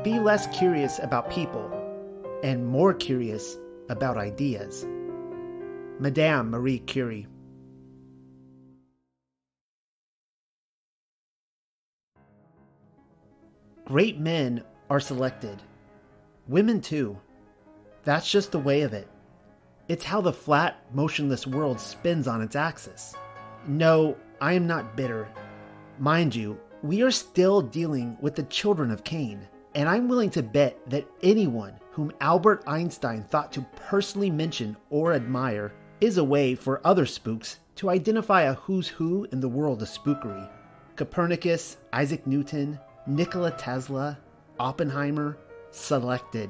Be less curious about people and more curious about ideas. Madame Marie Curie. Great men are selected. Women too. That's just the way of it. It's how the flat, motionless world spins on its axis. No, I am not bitter. Mind you, we are still dealing with the children of Cain, and I'm willing to bet that anyone whom Albert Einstein thought to personally mention or admire is a way for other spooks to identify a who's who in the world of spookery. Copernicus, Isaac Newton, Nikola Tesla, Oppenheimer, selected.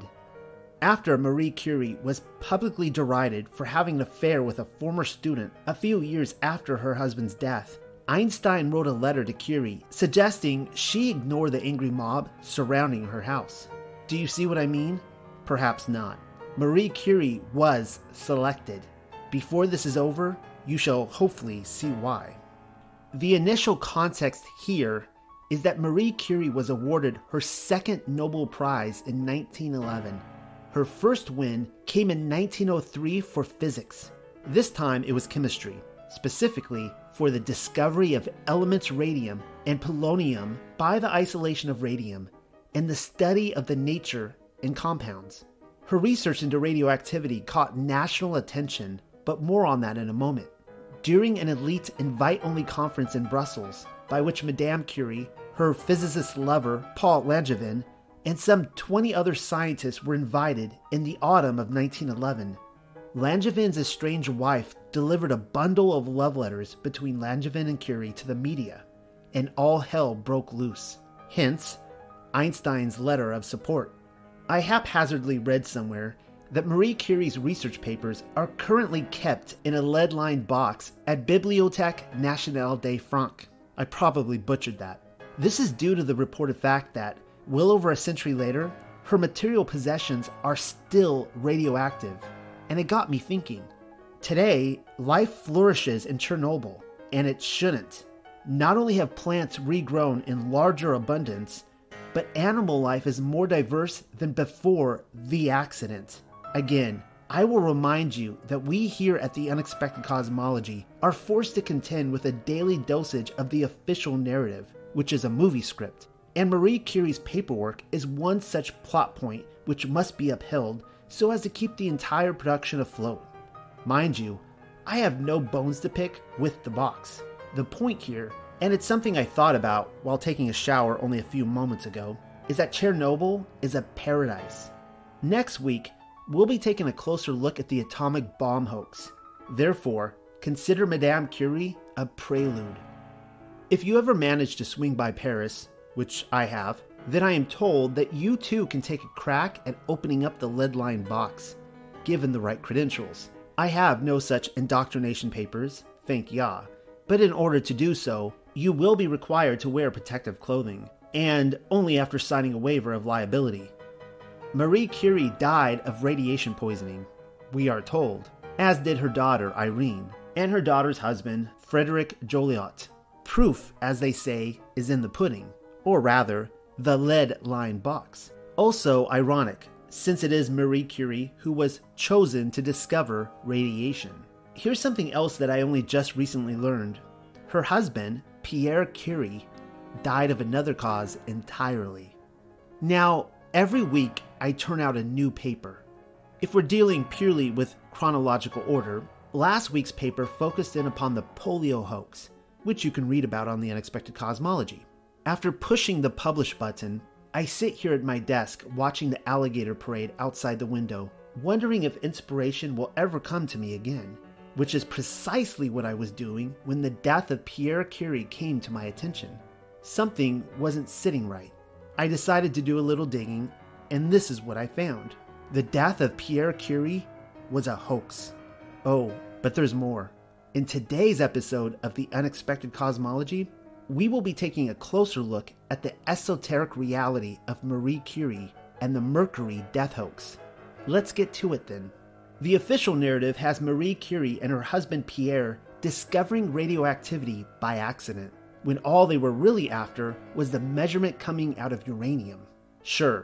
After Marie Curie was publicly derided for having an affair with a former student a few years after her husband's death, Einstein wrote a letter to Curie suggesting she ignore the angry mob surrounding her house. Do you see what I mean? Perhaps not. Marie Curie was selected. Before this is over, you shall hopefully see why. The initial context here is that Marie Curie was awarded her second Nobel Prize in 1911. Her first win came in 1903 for physics. This time it was chemistry, specifically for the discovery of elements radium and polonium by the isolation of radium and the study of the nature and compounds. Her research into radioactivity caught national attention, but more on that in a moment. During an elite invite-only conference in Brussels, by which Madame Curie, her physicist lover Paul Langevin, and some 20 other scientists were invited in the autumn of 1911, Langevin's estranged wife delivered a bundle of love letters between Langevin and Curie to the media, and all hell broke loose. Hence, Einstein's letter of support. I haphazardly read somewhere that Marie Curie's research papers are currently kept in a lead-lined box at Bibliothèque Nationale de France. I probably butchered that. This is due to the reported fact that, well over a century later, her material possessions are still radioactive. And it got me thinking. Today, life flourishes in Chernobyl, and it shouldn't. Not only have plants regrown in larger abundance, but animal life is more diverse than before the accident. Again, I will remind you that we here at the Unexpected Cosmology are forced to contend with a daily dosage of the official narrative, which is a movie script. And Marie Curie's paperwork is one such plot point which must be upheld so as to keep the entire production afloat. Mind you, I have no bones to pick with the box. The point here, and it's something I thought about while taking a shower only a few moments ago, is that Chernobyl is a paradise. Next week, we'll be taking a closer look at the atomic bomb hoax. Therefore, consider Madame Curie a prelude. If you ever manage to swing by Paris, which I have, then I am told that you too can take a crack at opening up the lead-lined box, given the right credentials. I have no such indoctrination papers, thank Yah, but in order to do so, you will be required to wear protective clothing, and only after signing a waiver of liability. Marie Curie died of radiation poisoning, we are told, as did her daughter Irene, and her daughter's husband, Frederick Joliot. Proof, as they say, is in the pudding, or rather, the lead-lined box. Also ironic, since it is Marie Curie who was chosen to discover radiation. Here's something else that I only just recently learned. Her husband, Pierre Curie, died of another cause entirely. Now, every week I turn out a new paper. If we're dealing purely with chronological order, last week's paper focused in upon the polio hoax, which you can read about on the Unexpected Cosmology. After pushing the publish button, I sit here at my desk watching the alligator parade outside the window, wondering if inspiration will ever come to me again, which is precisely what I was doing when the death of Pierre Curie came to my attention. Something wasn't sitting right. I decided to do a little digging, and this is what I found. The death of Pierre Curie was a hoax. Oh, but there's more. In today's episode of the Unexpected Cosmology, we will be taking a closer look at the esoteric reality of Marie Curie and the Mercury death hoax. Let's get to it then. The official narrative has Marie Curie and her husband Pierre discovering radioactivity by accident, when all they were really after was the measurement coming out of uranium. Sure,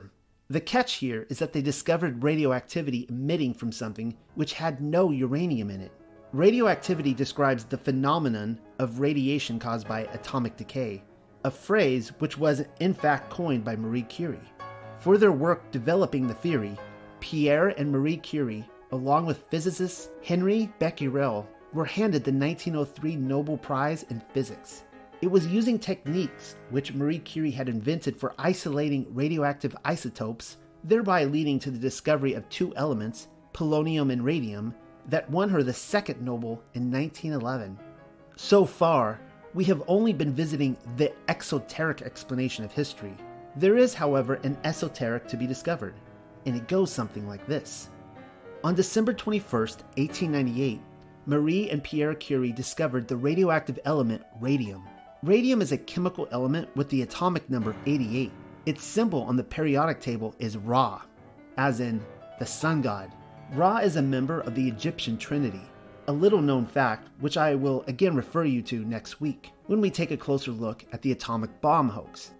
The catch here is that they discovered radioactivity emitting from something which had no uranium in it. Radioactivity describes the phenomenon of radiation caused by atomic decay, a phrase which was in fact coined by Marie Curie. For their work developing the theory, Pierre and Marie Curie, along with physicist Henri Becquerel, were handed the 1903 Nobel Prize in Physics. It was using techniques which Marie Curie had invented for isolating radioactive isotopes, thereby leading to the discovery of two elements, polonium and radium, that won her the second Nobel in 1911. So far, we have only been visiting the exoteric explanation of history. There is, however, an esoteric to be discovered, and it goes something like this. On December 21st, 1898, Marie and Pierre Curie discovered the radioactive element radium. Radium is a chemical element with the atomic number 88. Its symbol on the periodic table is Ra, as in the sun god. Ra is a member of the Egyptian Trinity, a little known fact which I will again refer you to next week when we take a closer look at the atomic bomb hoax.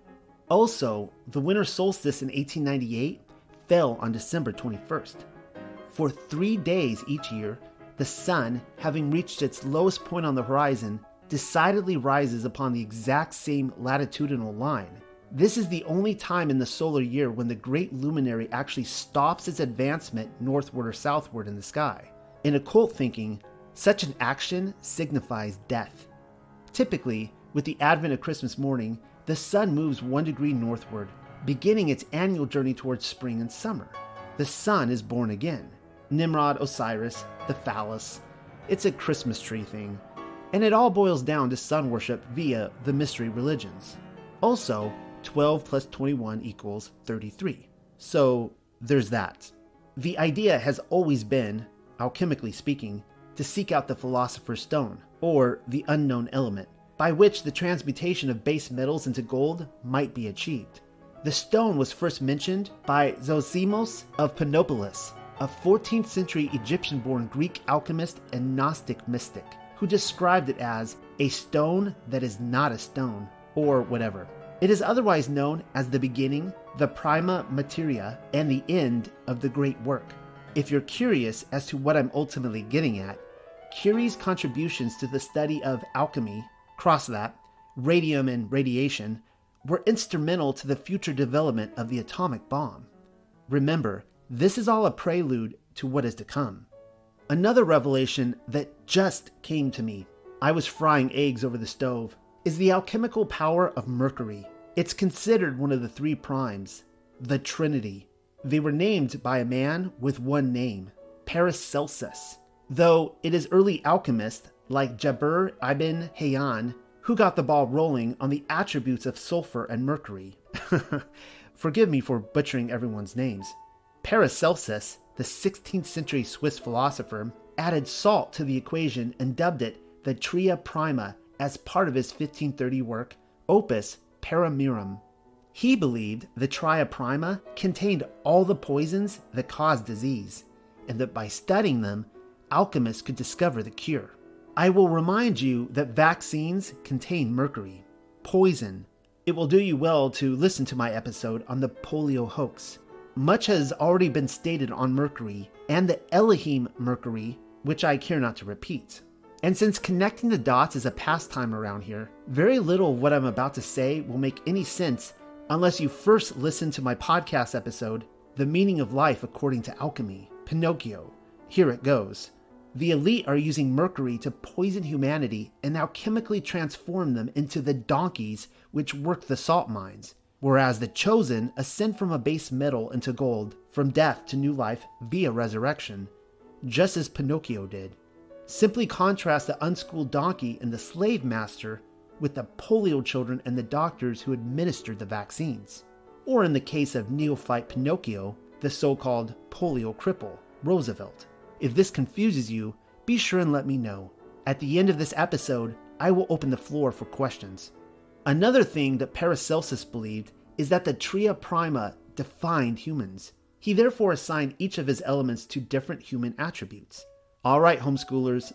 Also, the winter solstice in 1898 fell on December 21st. For 3 days each year, the sun, having reached its lowest point on the horizon, decidedly rises upon the exact same latitudinal line. This is the only time in the solar year when the great luminary actually stops its advancement northward or southward in the sky. In occult thinking, such an action signifies death. Typically, with the advent of Christmas morning, the sun moves 1 degree northward, beginning its annual journey towards spring and summer. The sun is born again. Nimrod, Osiris, the phallus. It's a Christmas tree thing. And it all boils down to sun worship via the mystery religions. Also, 12 plus 21 equals 33. So there's that. The idea has always been, alchemically speaking, to seek out the philosopher's stone, or the unknown element, by which the transmutation of base metals into gold might be achieved. The stone was first mentioned by Zosimos of Panopolis, a 14th century Egyptian-born Greek alchemist and Gnostic mystic, who described it as a stone that is not a stone, or whatever. It is otherwise known as the beginning, the prima materia, and the end of the great work. If you're curious as to what I'm ultimately getting at, Curie's contributions to the study of alchemy, cross that, radium and radiation, were instrumental to the future development of the atomic bomb. Remember, this is all a prelude to what is to come. Another revelation that just came to me, I was frying eggs over the stove, is the alchemical power of mercury. It's considered one of the 3 primes, the Trinity. They were named by a man with one name, Paracelsus, though it is early alchemists like Jabir ibn Hayyan who got the ball rolling on the attributes of sulfur and mercury. Forgive me for butchering everyone's names. Paracelsus, the 16th century Swiss philosopher, added salt to the equation and dubbed it the Tria Prima as part of his 1530 work, Opus Paramirum. He believed the Tria Prima contained all the poisons that cause disease, and that by studying them, alchemists could discover the cure. I will remind you that vaccines contain mercury, poison. It will do you well to listen to my episode on the polio hoax. Much has already been stated on mercury and the Elohim mercury, which I care not to repeat. And since connecting the dots is a pastime around here, very little of what I'm about to say will make any sense unless you first listen to my podcast episode, The Meaning of Life According to Alchemy, Pinocchio. Here it goes. The elite are using mercury to poison humanity and now chemically transform them into the donkeys which work the salt mines, whereas the chosen ascend from a base metal into gold, from death to new life via resurrection, just as Pinocchio did. Simply contrast the unschooled donkey and the slave master with the polio children and the doctors who administered the vaccines. Or in the case of neophyte Pinocchio, the so-called polio cripple, Roosevelt. If this confuses you, be sure and let me know. At the end of this episode, I will open the floor for questions. Another thing that Paracelsus believed is that the Tria Prima defined humans. He therefore assigned each of his elements to different human attributes. All right, homeschoolers,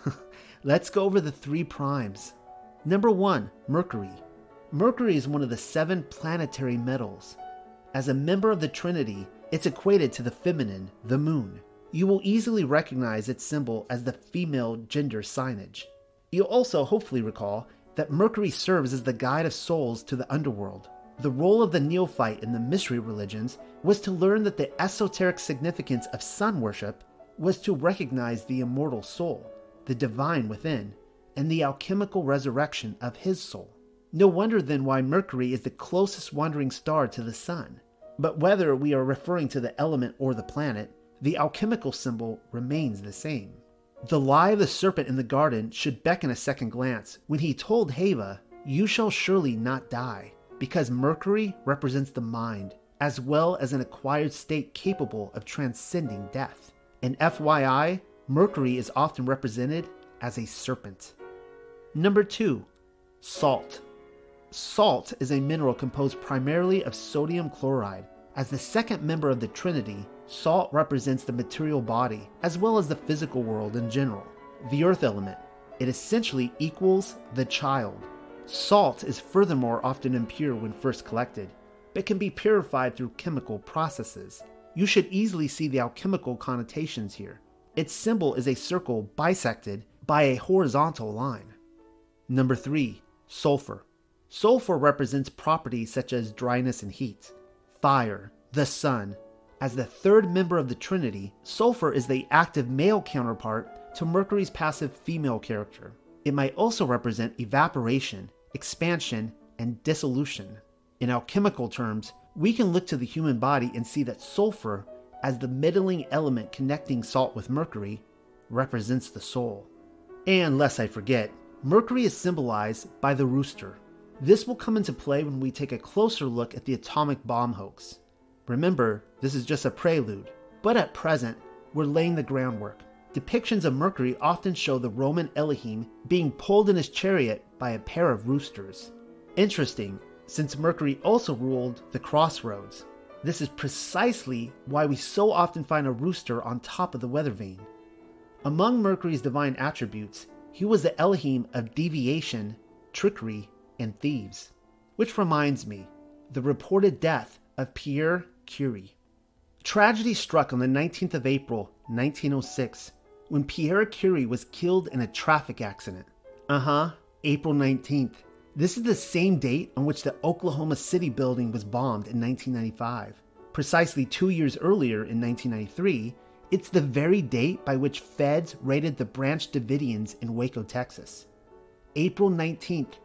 let's go over the 3 primes. Number 1, Mercury. Mercury is one of the 7 planetary metals. As a member of the Trinity, it's equated to the feminine, the moon. You will easily recognize its symbol as the female gender signage. You'll also hopefully recall that Mercury serves as the guide of souls to the underworld. The role of the neophyte in the mystery religions was to learn that the esoteric significance of sun worship was to recognize the immortal soul, the divine within, and the alchemical resurrection of his soul. No wonder then why Mercury is the closest wandering star to the sun. But whether we are referring to the element or the planet, the alchemical symbol remains the same. The lie of the serpent in the garden should beckon a second glance when he told Heva, "You shall surely not die," because Mercury represents the mind, as well as an acquired state capable of transcending death. And FYI, Mercury is often represented as a serpent. Number 2. Salt. Salt is a mineral composed primarily of sodium chloride. As the second member of the Trinity, salt represents the material body, as well as the physical world in general. The earth element. It essentially equals the child. Salt is furthermore often impure when first collected, but can be purified through chemical processes. You should easily see the alchemical connotations here. Its symbol is a circle bisected by a horizontal line. Number 3. Sulfur. Sulfur represents properties such as dryness and heat, fire, the sun. As the third member of the Trinity, sulfur is the active male counterpart to Mercury's passive female character. It might also represent evaporation, expansion, and dissolution. In alchemical terms, we can look to the human body and see that sulfur, as the middling element connecting salt with Mercury, represents the soul. And lest I forget, Mercury is symbolized by the rooster. This will come into play when we take a closer look at the atomic bomb hoax. Remember, this is just a prelude, but at present, we're laying the groundwork. Depictions of Mercury often show the Roman Elohim being pulled in his chariot by a pair of roosters. Interesting, since Mercury also ruled the crossroads. This is precisely why we so often find a rooster on top of the weather vane. Among Mercury's divine attributes, he was the Elohim of deviation, trickery, and thieves. Which reminds me, the reported death of Pierre Curie. Tragedy struck on the 19th of April, 1906, when Pierre Curie was killed in a traffic accident. April 19th. This is the same date on which the Oklahoma City building was bombed in 1995. Precisely 2 years earlier, in 1993, it's the very date by which feds raided the Branch Davidians in Waco, Texas. April 19th,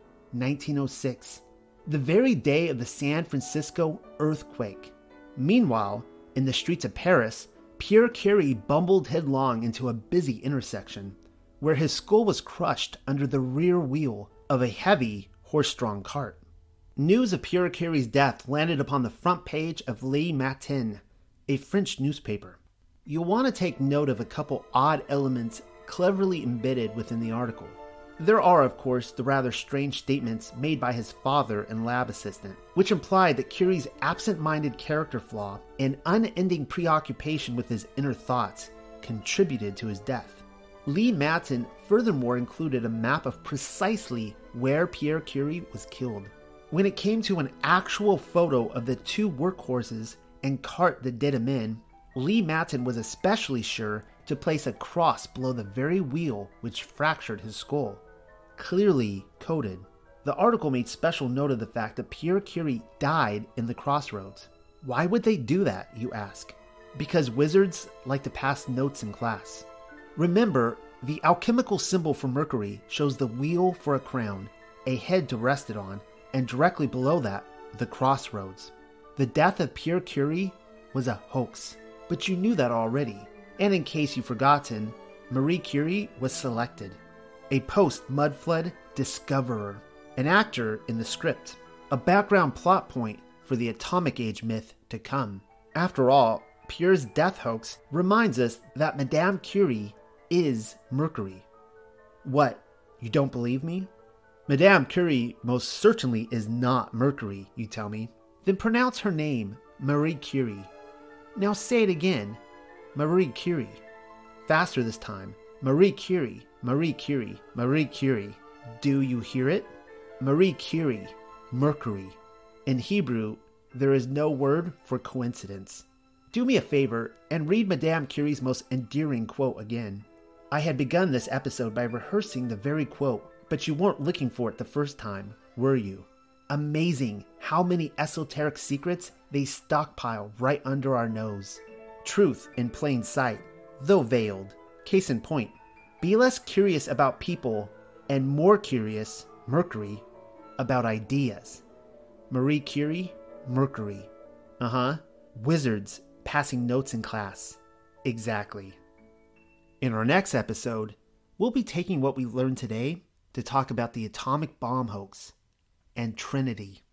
1906. The very day of the San Francisco earthquake. Meanwhile, in the streets of Paris, Pierre Curie bumbled headlong into a busy intersection, where his skull was crushed under the rear wheel of a heavy, horse-drawn cart. News of Pierre Curie's death landed upon the front page of Le Matin, a French newspaper. You'll want to take note of a couple odd elements cleverly embedded within the article. There are, of course, the rather strange statements made by his father and lab assistant, which implied that Curie's absent-minded character flaw and unending preoccupation with his inner thoughts contributed to his death. Le Matin furthermore included a map of precisely where Pierre Curie was killed. When it came to an actual photo of the two workhorses and cart that did him in, Le Matin was especially sure to place a cross below the very wheel which fractured his skull. Clearly coded. The article made special note of the fact that Pierre Curie died in the crossroads. Why would they do that, you ask? Because wizards like to pass notes in class. Remember, the alchemical symbol for Mercury shows the wheel for a crown, a head to rest it on, and directly below that, the crossroads. The death of Pierre Curie was a hoax, but you knew that already. And in case you've forgotten, Marie Curie was selected. A post-Mudflood discoverer, an actor in the script, a background plot point for the atomic age myth to come. After all, Pierre's death hoax reminds us that Madame Curie is Mercury. What, you don't believe me? Madame Curie most certainly is not Mercury, you tell me. Then pronounce her name, Marie Curie. Now say it again, Marie Curie. Faster this time, Marie Curie, Marie Curie, Marie Curie. Do you hear it? Marie Curie, Mercury. In Hebrew, there is no word for coincidence. Do me a favor and read Madame Curie's most endearing quote again. I had begun this episode by rehearsing the very quote, but you weren't looking for it the first time, were you? Amazing how many esoteric secrets they stockpile right under our nose. Truth in plain sight, though veiled. Case in point, be less curious about people and more curious, Mercury, about ideas. Marie Curie, Mercury. Wizards passing notes in class. Exactly. In our next episode, we'll be taking what we learned today to talk about the atomic bomb hoax and Trinity.